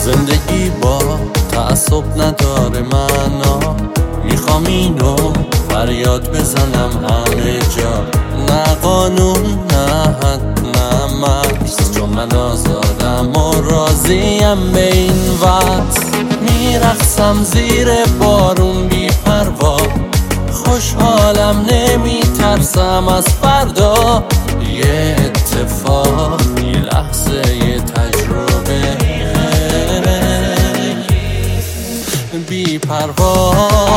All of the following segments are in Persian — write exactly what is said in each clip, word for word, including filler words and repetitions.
زندگی با تعصب نداره معنا، میخوام اینو فریاد بزنم همه جا. نه قانون نه حد نه مرز، چون من آزادم و راضیم به این وقت. میرقصم زیر بارون بی پروا، خوشحالم نمیترسم از فردا. یه اتفاق یه لحظه یه تجربه بی پروا.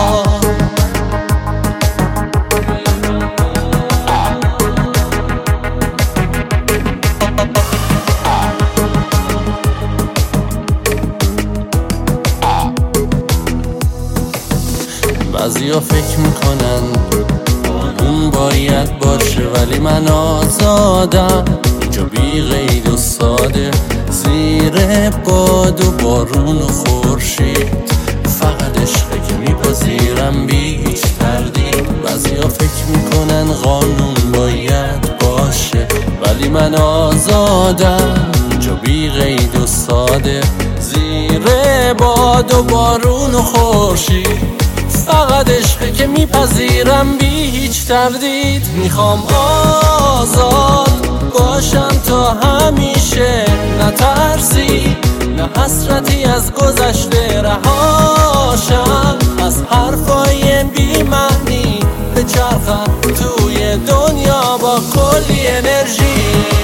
بعضیا فکر میکنن قانون باید باشه، ولی من آزادم اینجا بی قید و ساده، زیر باد و بارون و خورشید. فقط عشقه که میپذیرم بی هیچ تردید. بعضیا فکر میکنن قانون باید باشه، ولی من آزادم اینجا بی قید و ساده، زیر باد و بارون و خورشید. فقط عشقه که میپذیرم بی هیچ تردید. میخوام آزاد باشم تا همیشه، نه ترسی نه حسرتی از گذشته، رهاشم از حرفای بی معنی، بچرخم توی دنیا با کلی انرژی.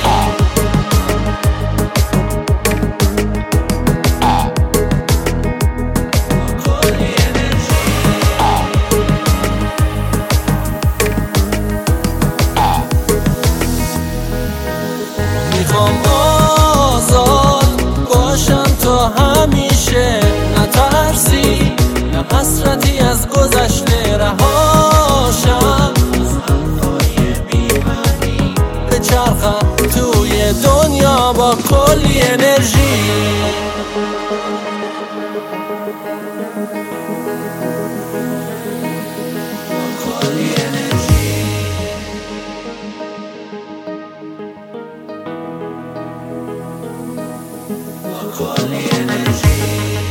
میخوام آزاد باشم تا همیشه، نه ترسی نه حسرتی از گذشته، رهاشم از حرفای بی معنی، بچرخم توی دنیا با کلی انرژی. کلی انرژی. کلی انرژی.